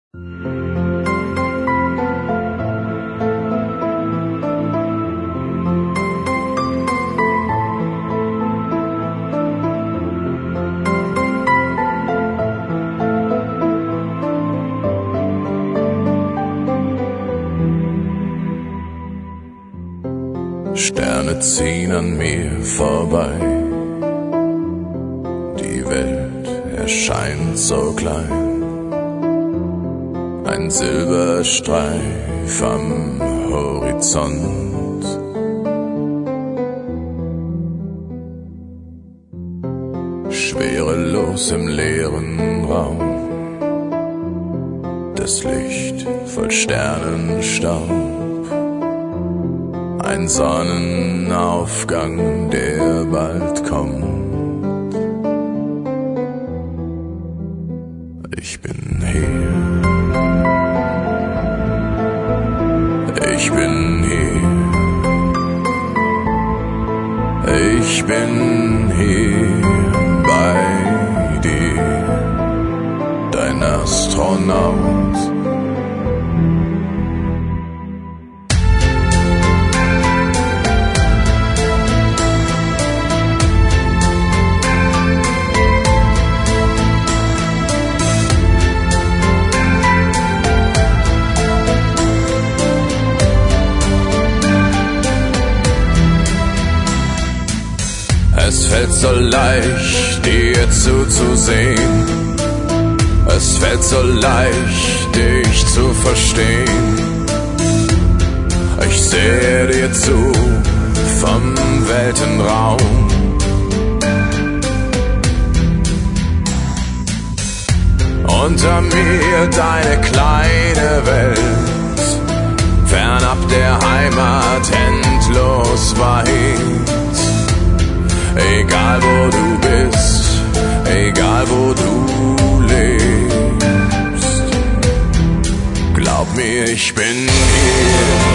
Sterne ziehen an mir vorbei, die Welt erscheint so klein, ein Silberstreif am Horizont. Schwerelos im leeren Raum, das Licht voll Sternenstaub, ein Sonnenaufgang, der bald kommt. Ich bin hier, ich bin hier, ich bin hier bei dir, dein Astronaut. Es fällt so leicht, dir zuzusehen. Es fällt so leicht, dich zu verstehen. Ich sehe dir zu vom Weltenraum. Unter mir deine kleine Welt, fernab der Heimat endlos weit. Egal wo du bist, egal wo du lebst, glaub mir, ich bin hier.